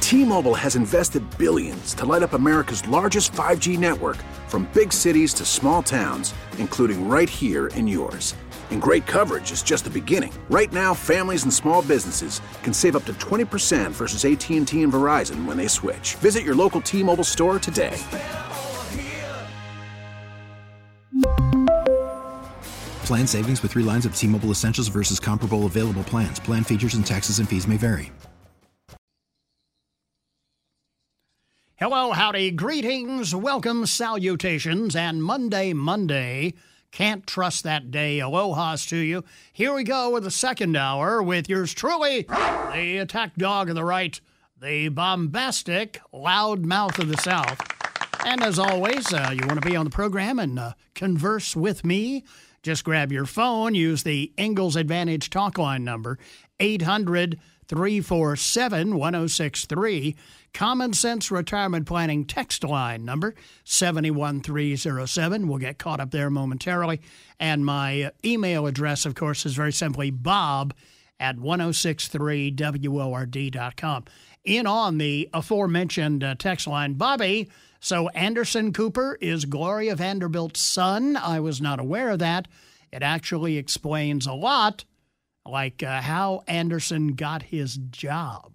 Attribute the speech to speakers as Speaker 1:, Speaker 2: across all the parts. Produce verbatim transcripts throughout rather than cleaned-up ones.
Speaker 1: T-Mobile has invested billions to light up America's largest five G network, from big cities to small towns, including right here in yours. And great coverage is just the beginning. Right now, families and small businesses can save up to twenty percent versus A T and T and Verizon when they switch. Visit your local T-Mobile store today.
Speaker 2: Plan savings with three lines of T-Mobile Essentials versus comparable available plans. Plan features and taxes and fees may vary.
Speaker 3: Hello, howdy, greetings, welcome, salutations, and Monday, Monday. Can't trust that day. Aloha's to you. Here we go with the second hour with yours truly, the attack dog of the right, the bombastic loud mouth of the South. And as always, uh, you want to be on the program and uh, converse with me, just grab your phone, use the Ingalls Advantage talk line number, eight hundred, three four seven, one oh six three. Common Sense Retirement Planning text line number, seven one three oh seven. We'll get caught up there momentarily. And my email address, of course, is very simply bob at ten sixty-three W O R D dot com. In on the aforementioned uh, text line, Bobby, so Anderson Cooper is Gloria Vanderbilt's son. I was not aware of that. It actually explains a lot, like uh, how Anderson got his job.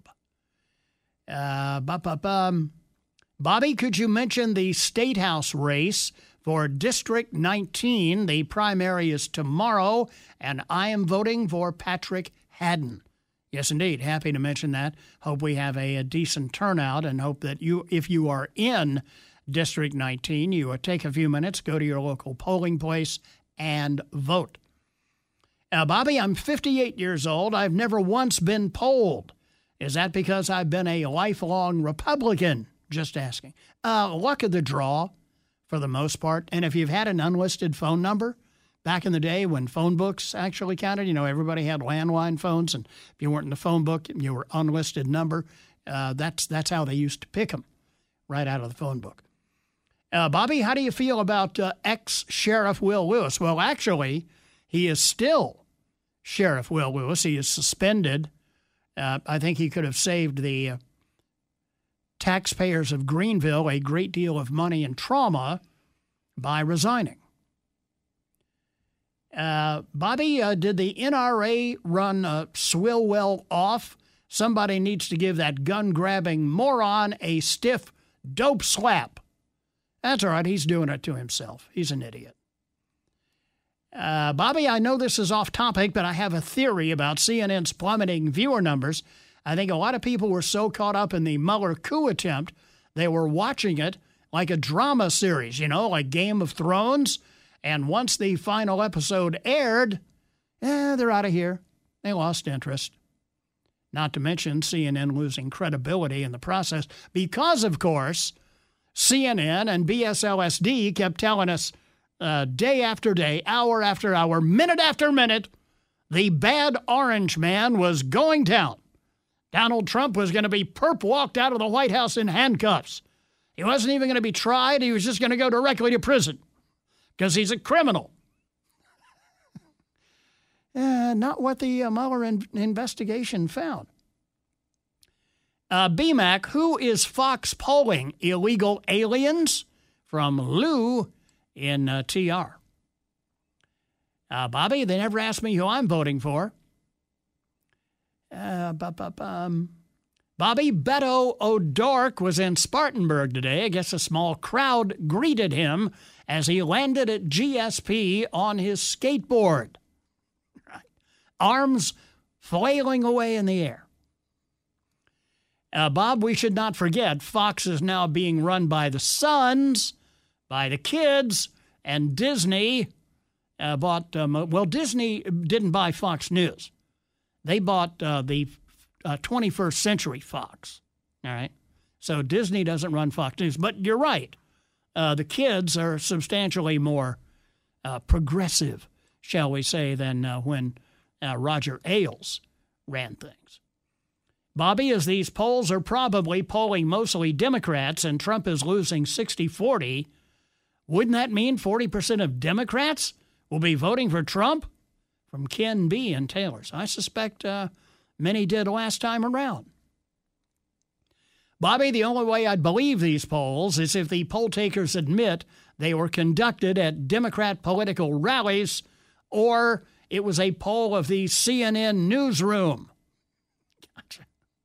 Speaker 3: Uh, bu-bu-bum. Bobby, could you mention the State House race for District nineteen? The primary is tomorrow, and I am voting for Patrick Hadden. Yes, indeed. Happy to mention that. Hope we have a, a decent turnout, and hope that you, if you are in District nineteen, you will take a few minutes, go to your local polling place, and vote. Uh, Bobby, I'm fifty-eight years old. I've never once been polled. Is that because I've been a lifelong Republican? Just asking. Uh, luck of the draw, for the most part. And if you've had an unlisted phone number, back in the day when phone books actually counted, you know, everybody had landline phones, and if you weren't in the phone book, you were unlisted number. Uh, that's that's how they used to pick them, right out of the phone book. Uh, Bobby, how do you feel about uh, ex-Sheriff Will Lewis? Well, actually, he is still Sheriff Will Lewis. He is suspended. Uh, I think he could have saved the uh, taxpayers of Greenville a great deal of money and trauma by resigning. Uh, Bobby, uh, did the N R A run uh, Swilwell off? Somebody needs to give that gun-grabbing moron a stiff dope slap. That's all right. He's doing it to himself. He's an idiot. Uh, Bobby, I know this is off topic, but I have a theory about C N N's plummeting viewer numbers. I think a lot of people were so caught up in the Mueller coup attempt, they were watching it like a drama series, you know, like Game of Thrones. And once the final episode aired, eh, they're out of here. They lost interest. Not to mention C N N losing credibility in the process because, of course, C N N and B S L S D kept telling us uh, day after day, hour after hour, minute after minute, the bad orange man was going down. Donald Trump was going to be perp walked out of the White House in handcuffs. He wasn't even going to be tried. He was just going to go directly to prison because he's a criminal. uh, not what the uh, Mueller in- investigation found. Uh, B MAC, who is Fox polling? Illegal aliens? From Lou in uh, T R. Uh, Bobby, they never asked me who I'm voting for. Uh, um, Bobby, Beto O'Rourke was in Spartanburg today. I guess a small crowd greeted him as he landed at G S P on his skateboard. Right. Arms flailing away in the air. Uh, Bob, we should not forget, Fox is now being run by the sons, by the kids, and Disney uh, bought, um, well, Disney didn't buy Fox News. They bought uh, the uh, twenty-first Century Fox, all right? So Disney doesn't run Fox News. But you're right. Uh, the kids are substantially more uh, progressive, shall we say, than uh, when uh, Roger Ailes ran things. Bobby, as these polls are probably polling mostly Democrats and Trump is losing sixty forty, wouldn't that mean forty percent of Democrats will be voting for Trump? From Ken B. and Taylor's. I suspect uh, many did last time around. Bobby, the only way I'd believe these polls is if the poll takers admit they were conducted at Democrat political rallies or it was a poll of the C N N newsroom. Gotcha.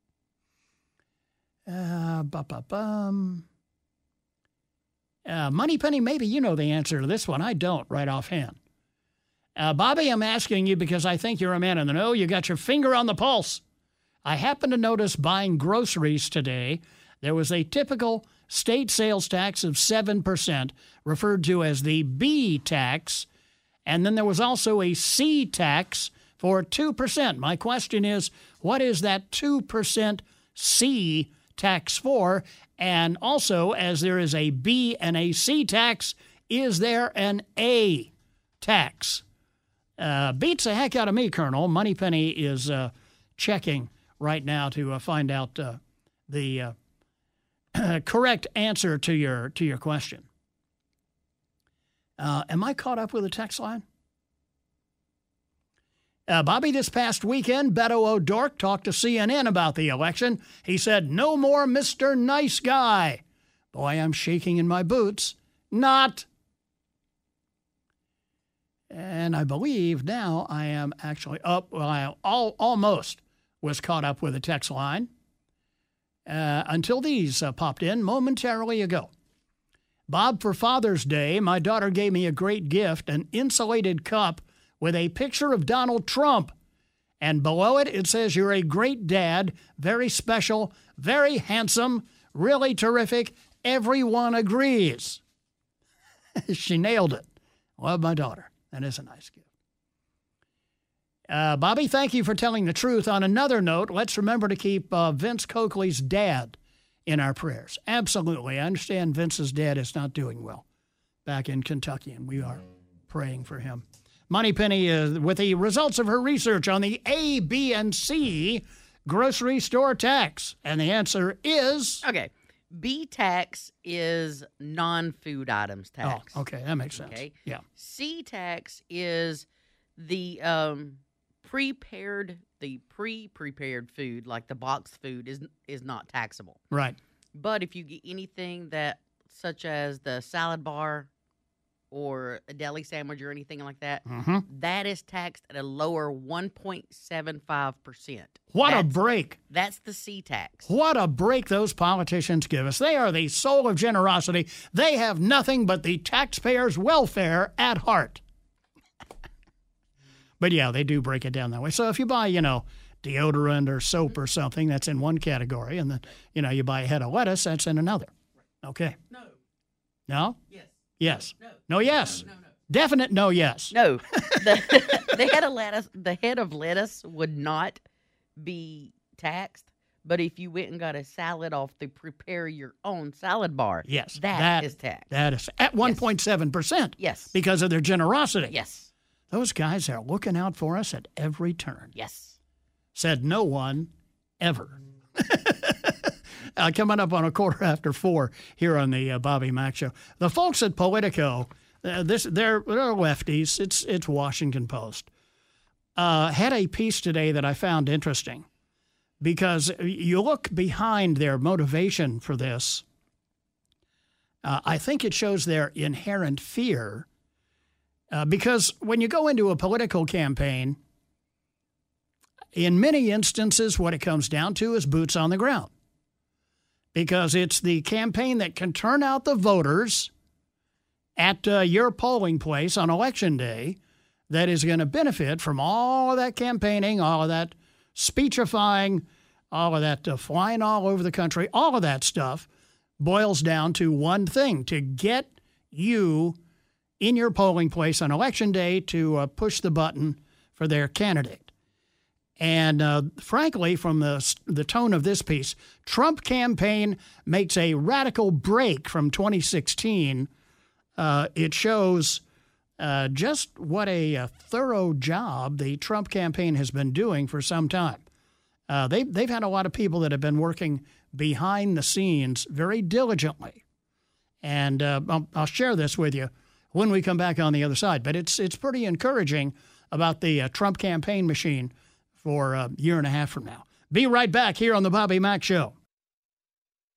Speaker 3: Uh, ba-ba-bum. Uh, Moneypenny, maybe you know the answer to this one. I don't right offhand. Uh, Bobby, I'm asking you because I think you're a man in the know. You got your finger on the pulse. I happened to notice buying groceries today, there was a typical state sales tax of seven percent, referred to as the B tax, and then there was also a C tax for two percent. My question is, what is that two percent C tax for? And also, as there is a B and a C tax, is there an A tax? Uh, beats the heck out of me, Colonel. Moneypenny is uh, checking right now to uh, find out uh, the uh, correct answer to your to your question. Uh, am I caught up with the text line? Uh, Bobby, this past weekend, Beto O'Rourke talked to C N N about the election. He said, no more Mister Nice Guy. Boy, I'm shaking in my boots. Not. And I believe now I am actually up. Well, I all, almost was caught up with the text line uh, until these uh, popped in momentarily ago. Bob, for Father's Day, my daughter gave me a great gift, an insulated cup with a picture of Donald Trump. And below it, it says, you're a great dad, very special, very handsome, really terrific. Everyone agrees. She nailed it. Love my daughter. That is a nice gift. Uh, Bobby, thank you for telling the truth. On another note, let's remember to keep uh, Vince Coakley's dad in our prayers. Absolutely. I understand Vince's dad is not doing well back in Kentucky, and we are praying for him. Moneypenny is with the results of her research on the A, B, and C grocery store tax. And the answer is...
Speaker 4: Okay. B tax is non-food items tax.
Speaker 3: Oh, okay. That makes sense.
Speaker 4: Okay.
Speaker 3: Yeah.
Speaker 4: C tax is the um, prepared, the pre-prepared food, like the boxed food, is is not taxable.
Speaker 3: Right.
Speaker 4: But if you get anything that, such as the salad bar or a deli sandwich or anything like that,
Speaker 3: mm-hmm.
Speaker 4: that is taxed at a lower one point seven five percent.
Speaker 3: What
Speaker 4: that's,
Speaker 3: a break.
Speaker 4: That's the C tax.
Speaker 3: What a break those politicians give us. They are the soul of generosity. They have nothing but the taxpayers' welfare at heart. But, yeah, they do break it down that way. So if you buy, you know, deodorant or soap or something, that's in one category. And then, you know, you buy a head of lettuce, that's in another. Okay.
Speaker 4: No.
Speaker 3: No?
Speaker 4: Yes.
Speaker 3: Yes.
Speaker 4: No.
Speaker 3: No, yes.
Speaker 4: No, no, no.
Speaker 3: Definite no, yes.
Speaker 4: No. The, the head of lettuce, the head of lettuce would not be taxed. But if you went and got a salad off the prepare your own salad bar,
Speaker 3: yes,
Speaker 4: that, that is taxed.
Speaker 3: That is at one point seven percent.
Speaker 4: Yes.
Speaker 3: Because of their generosity.
Speaker 4: Yes.
Speaker 3: Those guys are looking out for us at every turn.
Speaker 4: Yes.
Speaker 3: Said no one ever. uh, coming up on a quarter after four here on the uh, Bobby Mack Show. The folks at Politico, uh, this they're, they're lefties. It's, it's Washington Post. Uh, had a piece today that I found interesting because you look behind their motivation for this. Uh, I think it shows their inherent fear. Uh, because when you go into a political campaign, in many instances, what it comes down to is boots on the ground. Because it's the campaign that can turn out the voters at uh, your polling place on Election Day that is going to benefit from all of that campaigning, all of that speechifying, all of that uh, flying all over the country, all of that stuff boils down to one thing, to get you in your polling place on Election Day to uh, push the button for their candidate. And uh, frankly, from the, the tone of this piece, Trump campaign makes a radical break from twenty sixteen. Uh, it shows uh, just what a, a thorough job the Trump campaign has been doing for some time. Uh, they, they've had a lot of people that have been working behind the scenes very diligently. And uh, I'll, I'll share this with you when we come back on the other side. But it's it's pretty encouraging about the uh, Trump campaign machine for a year and a half from now. Be right back here on the Bobby Mack Show.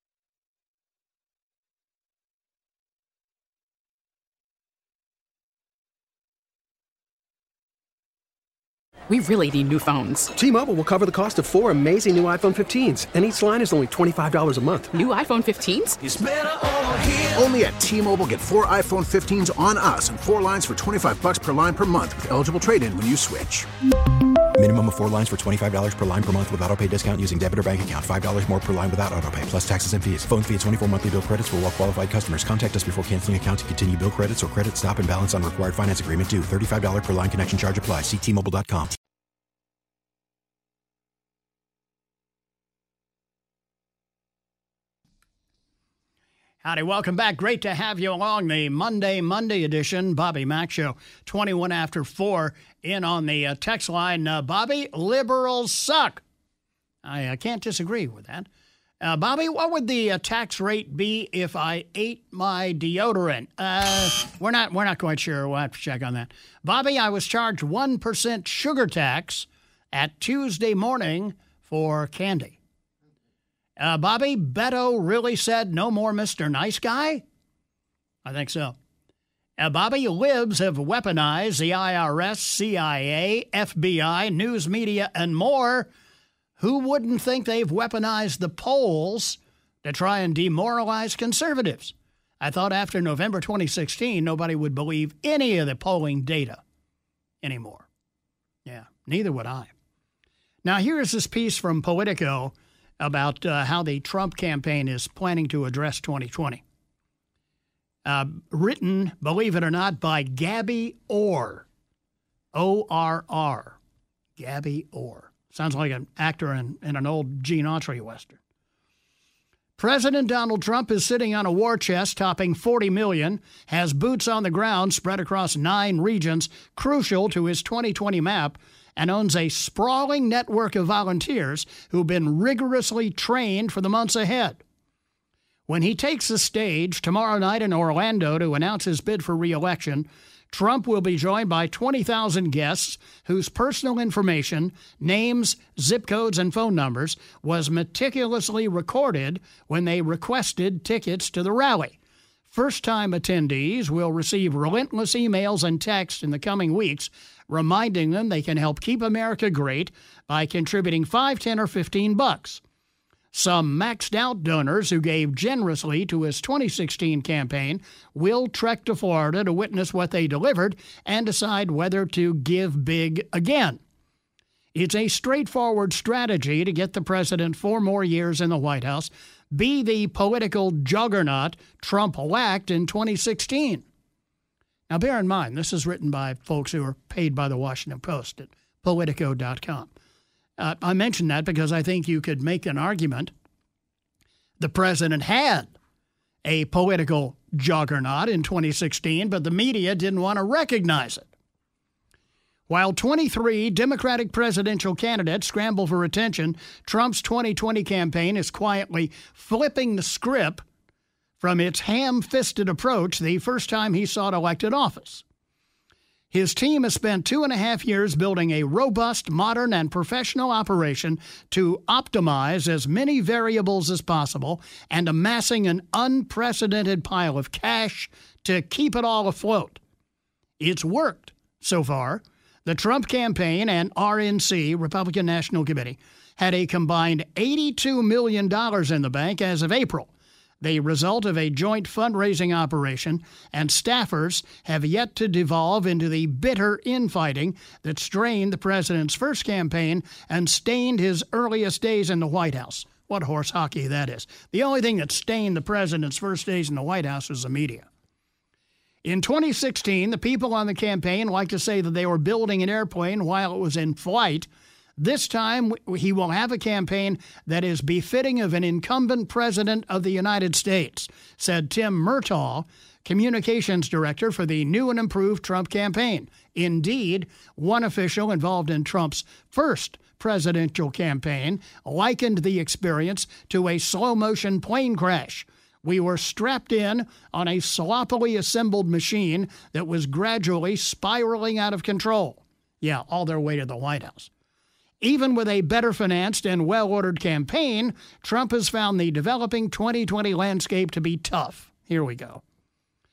Speaker 5: We really need new phones.
Speaker 6: T-Mobile will cover the cost of four amazing new iPhone fifteens, and each line is only twenty-five dollars a month.
Speaker 5: New iPhone fifteens?
Speaker 1: It's better over here. Only at T-Mobile, get four iPhone fifteens on us and four lines for twenty-five bucks per line per month with eligible trade-in when you switch.
Speaker 2: Minimum of four lines for twenty-five dollars per line per month with autopay discount using debit or bank account. five dollars more per line without autopay, plus taxes and fees. Phone fee at twenty-four monthly bill credits for well-qualified customers. Contact us before canceling account to continue bill credits or credit stop and balance on required finance agreement due. thirty-five dollars per line connection charge applies. See T Mobile dot com.
Speaker 3: Howdy, welcome back. Great to have you along the Monday, Monday edition. Bobby Mack Show, twenty-one after four, in on the uh, text line. Uh, Bobby, liberals suck. I uh, can't disagree with that. Uh, Bobby, what would the uh, tax rate be if I ate my deodorant? Uh, we're not we're not quite sure. We'll have to check on that. Bobby, I was charged one percent sugar tax at Tuesday morning for candy. Uh, Bobby, Beto really said no more Mister Nice Guy? I think so. Uh, Bobby, libs have weaponized the I R S, C I A, F B I, news media, and more. Who wouldn't think they've weaponized the polls to try and demoralize conservatives? I thought after November twenty sixteen, nobody would believe any of the polling data anymore. Yeah, neither would I. Now, here's this piece from Politico about uh, how the Trump campaign is planning to address twenty twenty. Uh, written, believe it or not, by Gabby Orr. O R R. Gabby Orr. Sounds like an actor in, in an old Gene Autry Western. President Donald Trump is sitting on a war chest topping forty million dollars, has boots on the ground spread across nine regions crucial to his twenty twenty map, and owns a sprawling network of volunteers who've been rigorously trained for the months ahead. When he takes the stage tomorrow night in Orlando to announce his bid for re-election, Trump will be joined by twenty thousand guests whose personal information, names, zip codes, and phone numbers was meticulously recorded when they requested tickets to the rally. First-time attendees will receive relentless emails and texts in the coming weeks reminding them they can help keep America great by contributing five, ten, or fifteen bucks. Some maxed-out donors who gave generously to his twenty sixteen campaign will trek to Florida to witness what they delivered and decide whether to give big again. It's a straightforward strategy to get the president four more years in the White House, be the political juggernaut Trump lacked in twenty sixteen. Now, bear in mind, this is written by folks who are paid by the Washington Post at Politico dot com. Uh, I mention that because I think you could make an argument the president had a political juggernaut in twenty sixteen, but the media didn't want to recognize it. While twenty-three Democratic presidential candidates scramble for attention, Trump's twenty twenty campaign is quietly flipping the script from its ham-fisted approach the first time he sought elected office. His team has spent two and a half years building a robust, modern, and professional operation to optimize as many variables as possible and amassing an unprecedented pile of cash to keep it all afloat. It's worked so far. The Trump campaign and R N C, Republican National Committee, had a combined eighty-two million dollars in the bank as of April, the result of a joint fundraising operation, and staffers have yet to devolve into the bitter infighting that strained the president's first campaign and stained his earliest days in the White House. What horse hockey that is. The only thing that stained the president's first days in the White House was the media. In twenty sixteen, the people on the campaign like to say that they were building an airplane while it was in flight. This time, he will have a campaign that is befitting of an incumbent president of the United States, said Tim Murtaugh, communications director for the new and improved Trump campaign. Indeed, one official involved in Trump's first presidential campaign likened the experience to a slow-motion plane crash. We were strapped in on a sloppily assembled machine that was gradually spiraling out of control. Yeah, all their way to the White House. Even with a better-financed and well-ordered campaign, Trump has found the developing twenty twenty landscape to be tough. Here we go.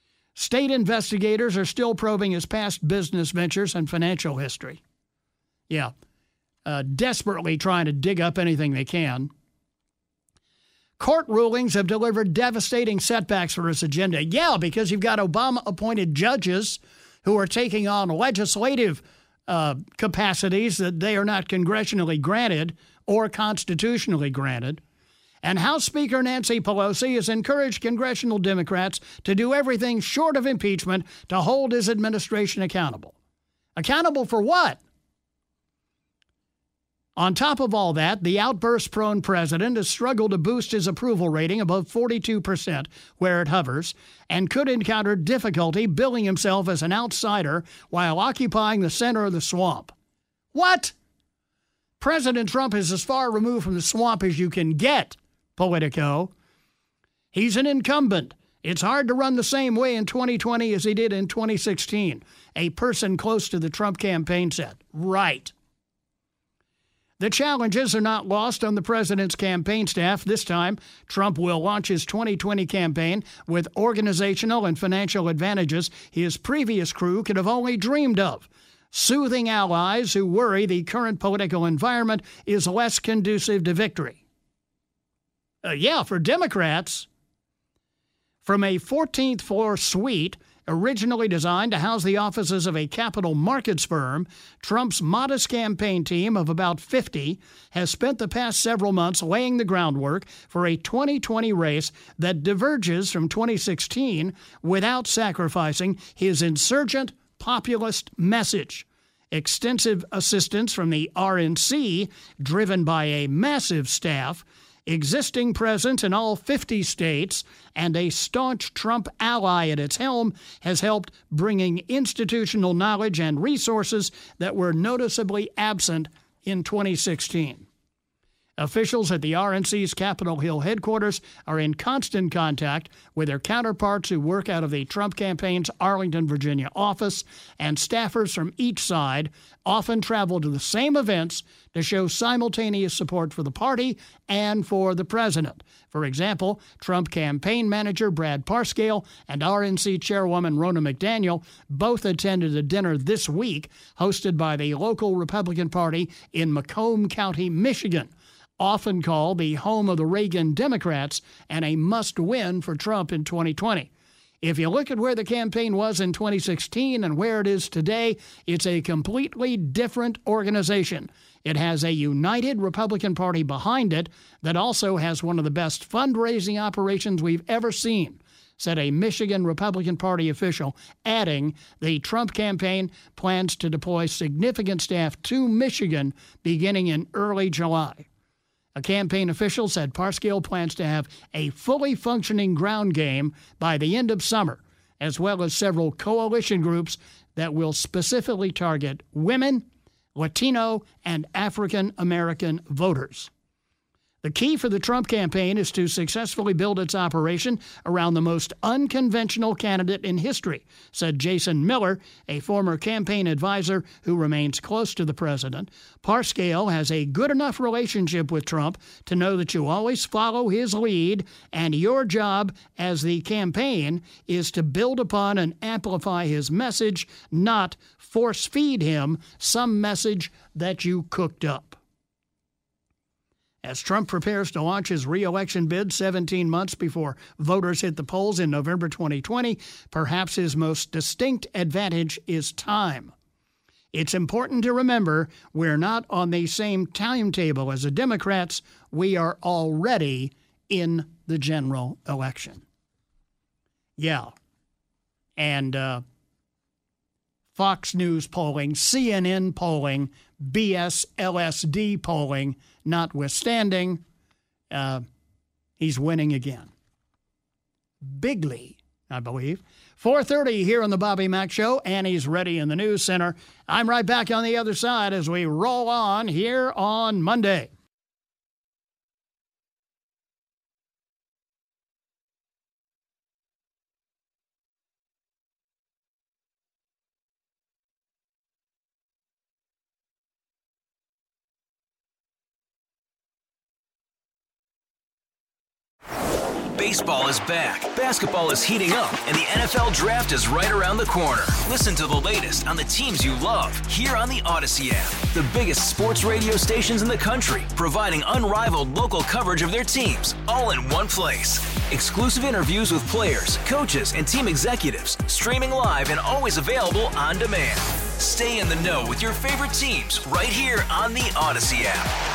Speaker 3: State investigators are still probing his past business ventures and financial history. Yeah, uh, desperately trying to dig up anything they can. Court rulings have delivered devastating setbacks for his agenda. Yeah, because you've got Obama-appointed judges who are taking on legislative uh, capacities that they are not congressionally granted or constitutionally granted. And House Speaker Nancy Pelosi has encouraged congressional Democrats to do everything short of impeachment to hold his administration accountable. Accountable for what? On top of all that, the outburst-prone president has struggled to boost his approval rating above forty-two percent, where it hovers, and could encounter difficulty billing himself as an outsider while occupying the center of the swamp. What? President Trump is as far removed from the swamp as you can get, Politico. He's an incumbent. It's hard to run the same way in twenty twenty as he did in twenty sixteen. A person close to the Trump campaign said. Right. The challenges are not lost on the president's campaign staff. This time, Trump will launch his twenty twenty campaign with organizational and financial advantages his previous crew could have only dreamed of. Soothing allies who worry the current political environment is less conducive to victory. Uh, yeah, for Democrats, from a fourteenth floor suite originally designed to house the offices of a capital markets firm, Trump's modest campaign team of about fifty has spent the past several months laying the groundwork for a twenty twenty race that diverges from twenty sixteen without sacrificing his insurgent populist message. Extensive assistance from the R N C, driven by a massive staff, existing presence in all fifty states, and a staunch Trump ally at its helm has helped bringing institutional knowledge and resources that were noticeably absent in twenty sixteen. Officials at the R N C's Capitol Hill headquarters are in constant contact with their counterparts who work out of the Trump campaign's Arlington, Virginia office, and staffers from each side often travel to the same events to show simultaneous support for the party and for the president. For example, Trump campaign manager Brad Parscale and R N C chairwoman Ronna McDaniel both attended a dinner this week hosted by the local Republican Party in Macomb County, Michigan, often called the home of the Reagan Democrats and a must-win for Trump in twenty twenty. If you look at where the campaign was in twenty sixteen and where it is today, it's a completely different organization. It has a united Republican Party behind it that also has one of the best fundraising operations we've ever seen, said a Michigan Republican Party official, adding the Trump campaign plans to deploy significant staff to Michigan beginning in early July. A campaign official said Parscale plans to have a fully functioning ground game by the end of summer, as well as several coalition groups that will specifically target women, Latino, and African American voters. The key for the Trump campaign is to successfully build its operation around the most unconventional candidate in history, said Jason Miller, a former campaign advisor who remains close to the president. Parscale has a good enough relationship with Trump to know that you always follow his lead, and your job as the campaign is to build upon and amplify his message, not force-feed him some message that you cooked up. As Trump prepares to launch his re-election bid seventeen months before voters hit the polls in November twenty twenty, perhaps his most distinct advantage is time. It's important to remember we're not on the same timetable as the Democrats. We are already in the general election. Yeah. And uh, Fox News polling, C N N polling, B S L S D polling notwithstanding, uh, he's winning again. Bigly, I believe. four thirty here on the Bobby Mack Show. Annie's ready in the news center. I'm right back on the other side as we roll on here on Monday.
Speaker 7: Baseball is back, basketball is heating up, and the N F L Draft is right around the corner. Listen to the latest on the teams you love here on the Odyssey app. The biggest sports radio stations in the country, providing unrivaled local coverage of their teams, all in one place. Exclusive interviews with players, coaches, and team executives, streaming live and always available on demand. Stay in the know with your favorite teams right here on the Odyssey app.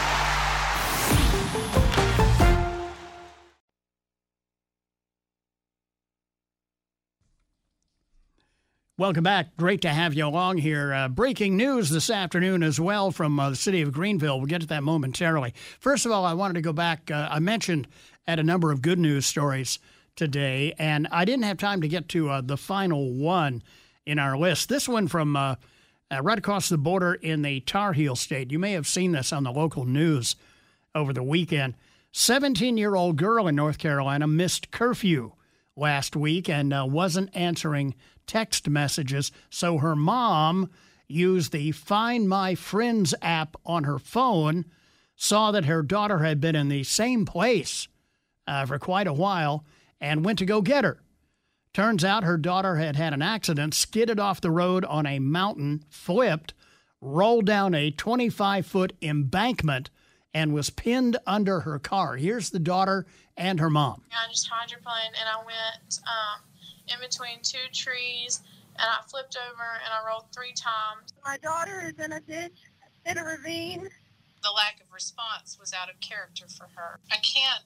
Speaker 3: Welcome back. Great to have you along here. Uh, breaking news this afternoon as well from uh, the city of Greenville. We'll get to that momentarily. First of all, I wanted to go back. Uh, I mentioned at a number of good news stories today, and I didn't have time to get to uh, the final one in our list. This one from uh, uh, right across the border in the Tar Heel State. You may have seen this on the local news over the weekend. seventeen-year-old girl in North Carolina missed curfew last week and uh, wasn't answering text messages, so her mom used the Find My Friends app on her phone, saw that her daughter had been in the same place uh, for quite a while, and went to go get her. Turns out her daughter had had an accident, skidded off the road on a mountain, flipped, rolled down a twenty-five-foot embankment, and was pinned under her car. Here's the daughter and her mom.
Speaker 8: I just hydroplaned, and I went um, in between two trees, and I flipped over, and I rolled three times.
Speaker 9: My daughter is in a ditch, in a ravine.
Speaker 8: The lack of response was out of character for her. I can't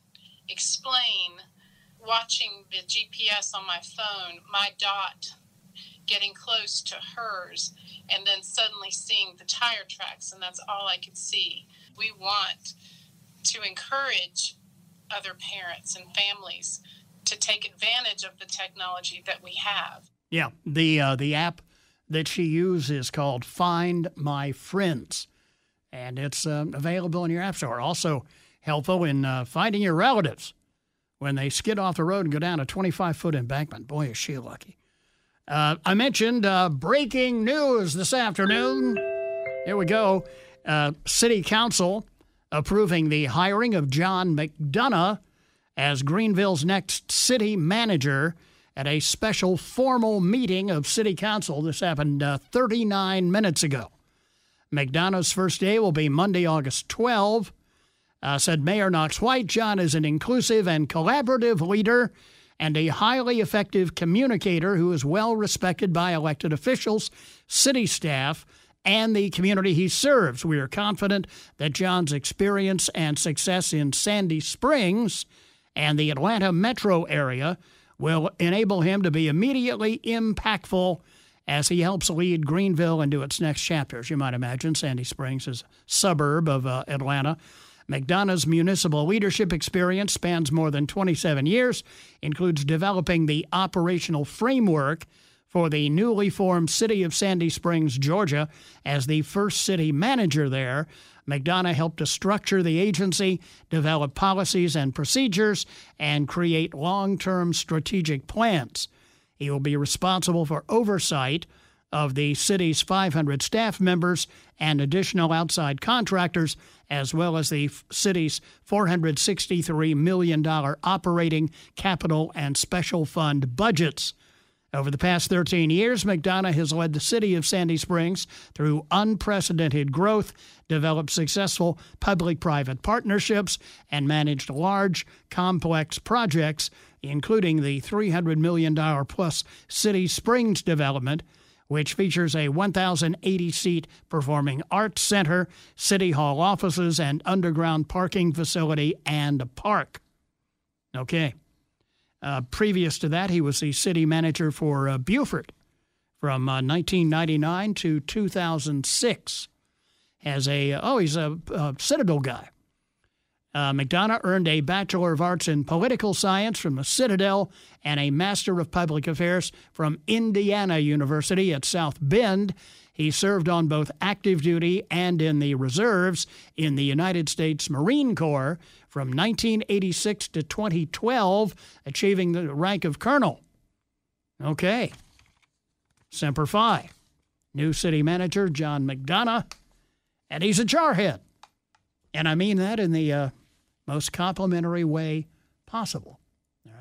Speaker 8: explain watching the G P S on my phone, my dot getting close to hers, and then suddenly seeing the tire tracks, and that's all I could see. We want to encourage other parents and families to take advantage of the technology that we have.
Speaker 3: Yeah, the uh, the app that she used is called Find My Friends, and it's uh, available in your app store. Also helpful in uh, finding your relatives when they skid off the road and go down a twenty-five-foot embankment. Boy, is she lucky. Uh, I mentioned uh, breaking news this afternoon. Here we go. Uh, City Council approving the hiring of John McDonough as Greenville's next city manager at a special formal meeting of City Council. This happened uh, thirty-nine minutes ago. McDonough's first day will be Monday, August twelfth. Uh, said Mayor Knox White, John is an inclusive and collaborative leader and a highly effective communicator who is well respected by elected officials, city staff, and the community he serves. We are confident that John's experience and success in Sandy Springs and the Atlanta metro area will enable him to be immediately impactful as he helps lead Greenville into its next chapter. As you might imagine, Sandy Springs is a suburb of uh, Atlanta. McDonough's municipal leadership experience spans more than twenty-seven years, includes developing the operational framework for the newly formed city of Sandy Springs, Georgia. As the first city manager there, McDonough helped to structure the agency, develop policies and procedures, and create long-term strategic plans. He will be responsible for oversight of the city's five hundred staff members and additional outside contractors, as well as the city's four hundred sixty-three million dollars operating, capital, and special fund budgets. Over the past thirteen years, McDonough has led the city of Sandy Springs through unprecedented growth, developed successful public-private partnerships, and managed large, complex projects, including the three hundred million dollars plus City Springs development, which features a one thousand eighty seat performing arts center, city hall offices, and underground parking facility and a park. Okay. Uh, previous to that, he was the city manager for uh, Beaufort from uh, nineteen ninety-nine to two thousand six. As a oh, he's a, a Citadel guy. Uh, McDonough earned a Bachelor of Arts in Political Science from the Citadel and a Master of Public Affairs from Indiana University at South Bend. He served on both active duty and in the reserves in the United States Marine Corps from nineteen eighty-six to twenty twelve, achieving the rank of colonel. Okay. Semper Fi. New city manager, John McDonough, and he's a jarhead. And I mean that in the uh, most complimentary way possible. All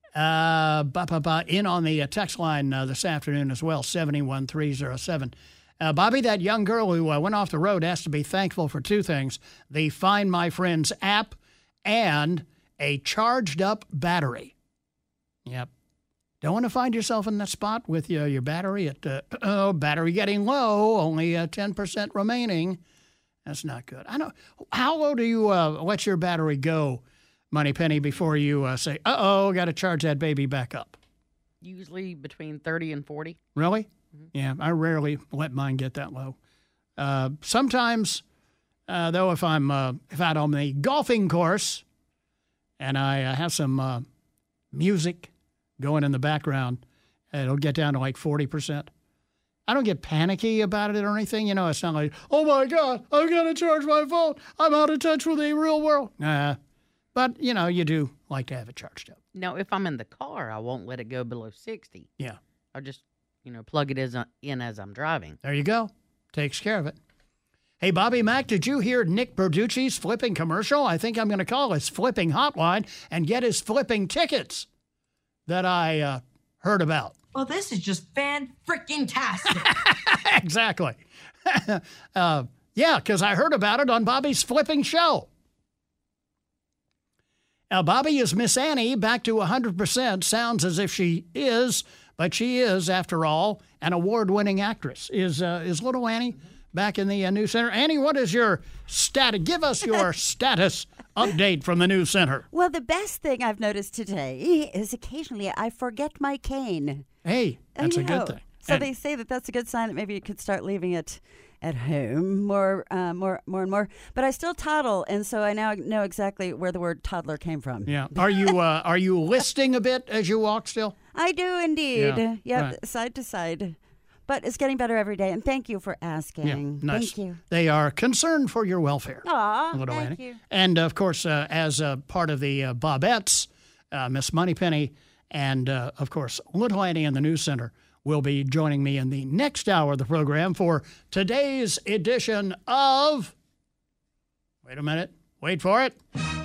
Speaker 3: Uh, ba, ba, ba, in on the uh, text line uh, this afternoon as well, seven one three zero seven. Uh, Bobby, that young girl who uh, went off the road has to be thankful for two things: the Find My Friends app and a charged-up battery. Yep. Don't want to find yourself in that spot with your, your battery at uh, oh, battery getting low, only uh, ten percent remaining. That's not good. I know. How low do you uh, let your battery go, Moneypenny, before you uh, say, uh-oh, got to charge that baby back up?
Speaker 4: Usually between thirty and forty.
Speaker 3: Really? Mm-hmm. Yeah, I rarely let mine get that low. Uh, sometimes, uh, though, if I'm uh, if out on the golfing course and I uh, have some uh, music going in the background, it'll get down to like forty percent. I don't get panicky about it or anything. You know, it's not like, oh, my God, I've got to charge my phone. I'm out of touch with the real world. Nah. But, you know, you do like to have it charged up.
Speaker 4: Now, if I'm in the car, I won't let it go below sixty.
Speaker 3: Yeah.
Speaker 4: I'll just, you know, plug it as, in as I'm driving.
Speaker 3: There you go. Takes care of it. Hey, Bobby Mack, did you hear Nick Berducci's flipping commercial? I think I'm going to call his flipping hotline and get his flipping tickets that I uh, heard about.
Speaker 10: Well, this is just fan-freaking-tastic.
Speaker 3: Exactly. uh, yeah, because I heard about it on Bobby's flipping show. Now, Bobby, is Miss Annie back to one hundred percent? Sounds as if she is, but she is, after all, an award-winning actress. Is uh, is little Annie back in the uh, news center? Annie, what is your status? Give us your status update from the news center.
Speaker 11: Well, the best thing I've noticed today is occasionally I forget my cane.
Speaker 3: Hey, that's a good thing.
Speaker 11: So
Speaker 3: and
Speaker 11: they say that that's a good sign that maybe you could start leaving it at home more, uh, more, more and more. But I still toddle, and so I now know exactly where the word toddler came from.
Speaker 3: Yeah. Are you uh, are you listing a bit as you walk still?
Speaker 11: I do indeed.
Speaker 3: Yeah.
Speaker 11: Yep,
Speaker 3: Right.
Speaker 11: side to side. But it's getting better every day, and thank you for asking.
Speaker 3: Yeah, nice.
Speaker 11: Thank you.
Speaker 3: They are concerned for your welfare.
Speaker 11: Aw,
Speaker 3: little
Speaker 11: thank
Speaker 3: Annie.
Speaker 11: you.
Speaker 3: And, of course, uh, as uh, part of the uh, Bobettes, uh, Miss Moneypenny, and, uh, of course, little Annie in the news center will be joining me in the next hour of the program for today's edition of... Wait a minute. Wait for it.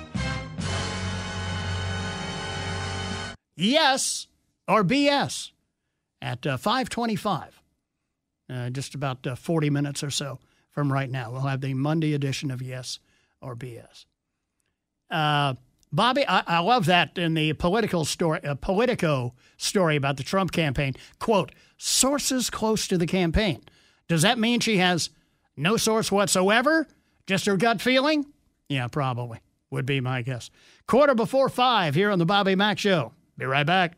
Speaker 3: Yes or B S at uh, five twenty-five. Uh, just about uh, forty minutes or so from right now. We'll have the Monday edition of Yes or B S. Uh, Bobby, I, I love that in the political story, uh, Politico story about the Trump campaign. Quote, sources close to the campaign. Does that mean she has no source whatsoever? Just her gut feeling? Yeah, probably. Would be my guess. Quarter before five here on the Bobby Mack Show. Be right back.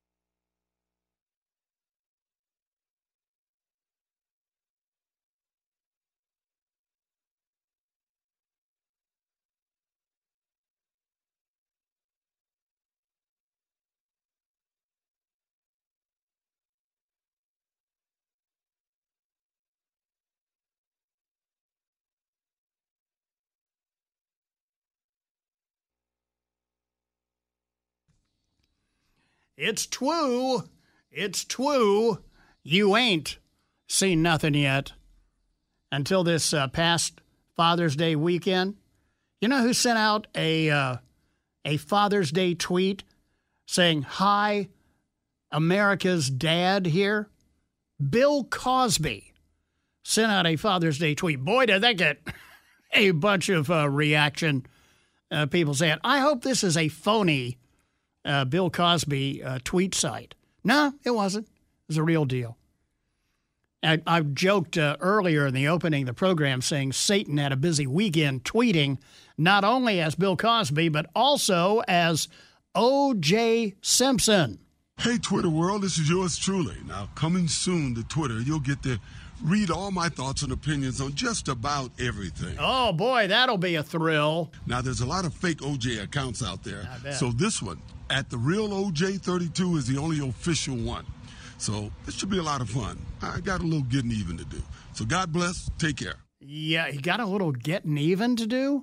Speaker 3: It's true. It's true. You ain't seen nothing yet until this uh, past Father's Day weekend. You know who sent out a uh, a Father's Day tweet saying, "Hi, America's dad here"? Bill Cosby sent out a Father's Day tweet. Boy, did that get a bunch of uh, reaction. Uh, people saying, I hope this is a phony Uh, Bill Cosby uh, tweet site. No, it wasn't. It was a real deal. I, I joked uh, earlier in the opening of the program saying Satan had a busy weekend tweeting not only as Bill Cosby, but also as O J Simpson.
Speaker 12: Hey, Twitter world, this is yours truly. Now, coming soon to Twitter, you'll get to read all my thoughts and opinions on just about everything.
Speaker 3: Oh, boy, that'll be a thrill.
Speaker 12: Now, there's a lot of fake O J accounts out there.
Speaker 3: I bet.
Speaker 12: So this one, at the real O J thirty-two, is the only official one. So this should be a lot of fun. I got a little getting even to do. So God bless. Take care.
Speaker 3: Yeah, he got a little getting even to do?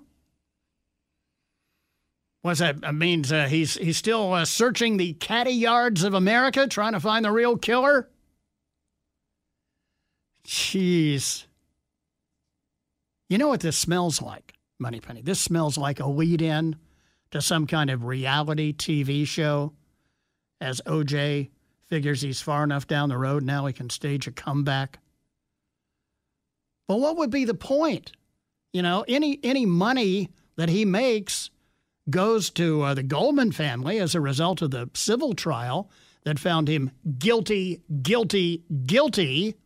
Speaker 3: What's that? That means uh, he's, he's still uh, searching the catty yards of America, trying to find the real killer? Jeez. You know what this smells like, Moneypenny? This smells like a lead-in to some kind of reality T V show. as O J figures he's far enough down the road now he can stage a comeback. But what would be the point? You know, any any money that he makes goes to uh, the Goldman family as a result of the civil trial that found him guilty, guilty, guilty.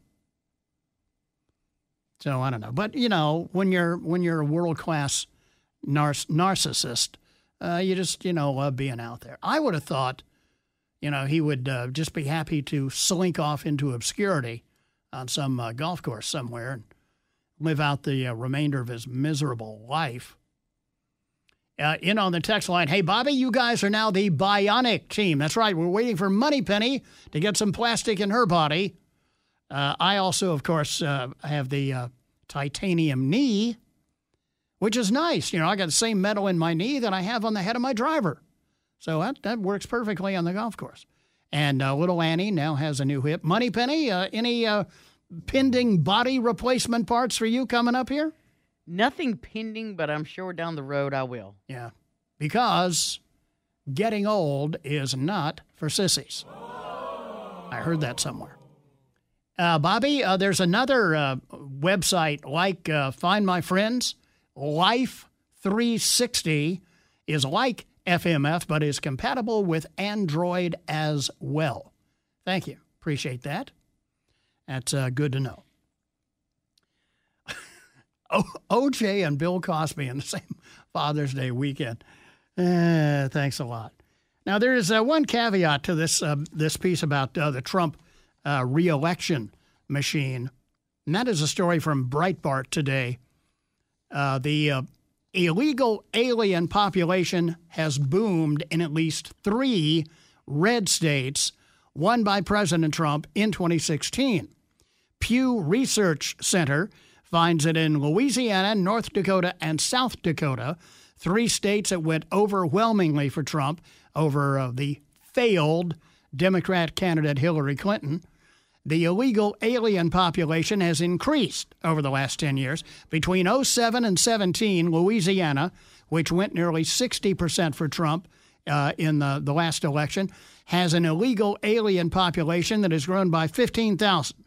Speaker 3: So I don't know. But, you know, when you're when you're a world-class nar- narcissist, uh, you just, you know, love being out there. I would have thought, you know, he would uh, just be happy to slink off into obscurity on some uh, golf course somewhere and live out the uh, remainder of his miserable life. Uh, in on the text line, hey, Bobby, you guys are now the bionic team. That's right. We're waiting for Moneypenny to get some plastic in her body. Uh, I also, of course, uh, have the uh, titanium knee, which is nice. You know, I got the same metal in my knee that I have on the head of my driver. So that, that works perfectly on the golf course. And uh, little Annie now has a new hip. Moneypenny, uh, any uh, pending body replacement parts for you coming up here?
Speaker 4: Nothing pending, but I'm sure down the road I will.
Speaker 3: Yeah, because getting old is not for sissies. I heard that somewhere. Uh, Bobby, uh, there's another uh, website like uh, Find My Friends. Life three sixty is like F M F, but is compatible with Android as well. Thank you. Appreciate that. That's uh, good to know. O J and Bill Cosby in the same Father's Day weekend. Uh, thanks a lot. Now, there is uh, one caveat to this uh, this piece about uh, the Trump uh, re-election machine, and that is a story from Breitbart today. Uh, the uh, illegal alien population has boomed in at least three red states won by President Trump in twenty sixteen. Pew Research Center finds it in Louisiana, North Dakota, and South Dakota, three states that went overwhelmingly for Trump over uh, the failed Democrat candidate Hillary Clinton. The illegal alien population has increased over the last ten years. Between oh seven and seventeen, Louisiana, which went nearly sixty percent for Trump uh, in the, the last election, has an illegal alien population that has grown by fifteen thousand.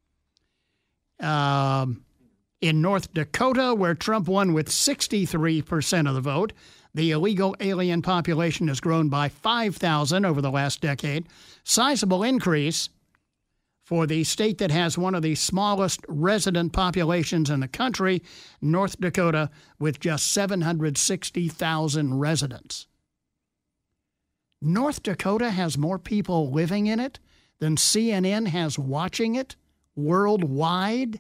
Speaker 3: Um... In North Dakota, where Trump won with sixty-three percent of the vote, the illegal alien population has grown by five thousand over the last decade. Sizable increase for the state that has one of the smallest resident populations in the country, North Dakota, with just seven hundred sixty thousand residents. North Dakota has more people living in it than C N N has watching it worldwide.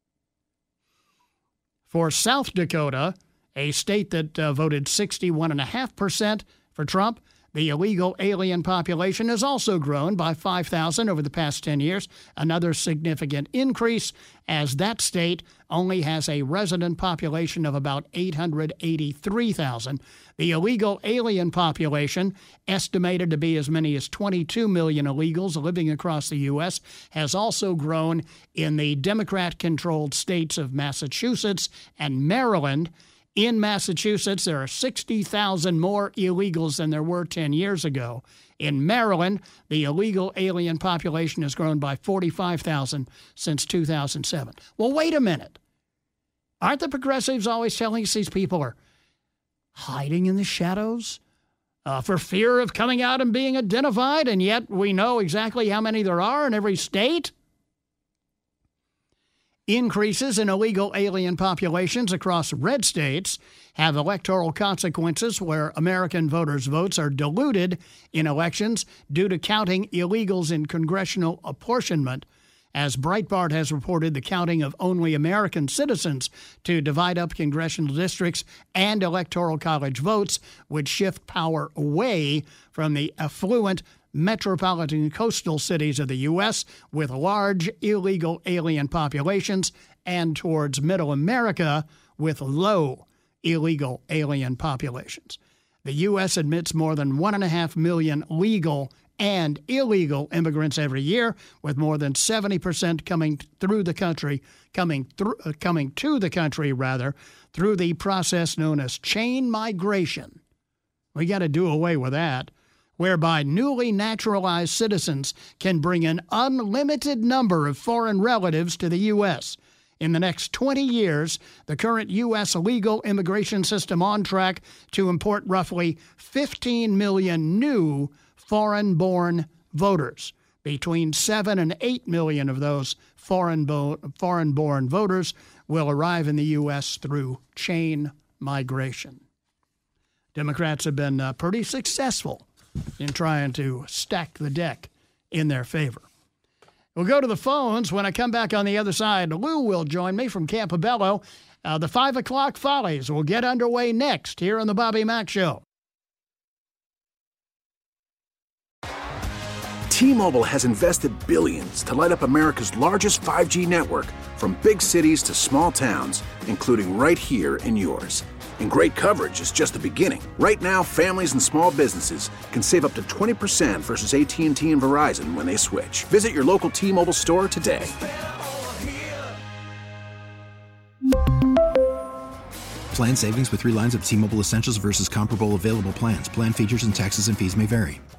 Speaker 3: For South Dakota, a state that uh, voted sixty-one point five percent for Trump, the illegal alien population has also grown by five thousand over the past ten years, another significant increase, as that state only has a resident population of about eight hundred eighty-three thousand. The illegal alien population, estimated to be as many as twenty-two million illegals living across the U S, has also grown in the Democrat-controlled states of Massachusetts and Maryland. In Massachusetts, there are sixty thousand more illegals than there were ten years ago. In Maryland, the illegal alien population has grown by forty-five thousand since two thousand seven. Well, wait a minute. Aren't the progressives always telling us these people are hiding in the shadows uh, for fear of coming out and being identified, and yet we know exactly how many there are in every state? Increases in illegal alien populations across red states have electoral consequences where American voters' votes are diluted in elections due to counting illegals in congressional apportionment. As Breitbart has reported, the counting of only American citizens to divide up congressional districts and electoral college votes would shift power away from the affluent metropolitan coastal cities of the U S with large illegal alien populations and towards middle America with low illegal alien populations. The U S admits more than one and a half million legal and illegal immigrants every year, with more than seventy percent coming through the country, coming through, uh, coming to the country rather, through the process known as chain migration. We got to do away with that. whereby newly naturalized citizens can bring an unlimited number of foreign relatives to the U S. In the next twenty years, the current U S legal immigration system on track to import roughly fifteen million new foreign-born voters. Between seven and eight million of those foreign bo- foreign-born voters will arrive in the U S through chain migration. Democrats have been uh, pretty successful in trying to stack the deck in their favor. We'll go to the phones. When I come back on the other side, Lou will join me from Campobello. Uh, the five o'clock Follies will get underway next here on the Bobby Mack Show.
Speaker 1: T-Mobile has invested billions to light up America's largest five G network, from big cities to small towns, including right here in yours. And great coverage is just the beginning. Right now, families and small businesses can save up to twenty percent versus A T and T and Verizon when they switch. Visit your local T-Mobile store today.
Speaker 2: Plan savings with three lines of T-Mobile Essentials versus comparable available plans. Plan features and taxes and fees may vary.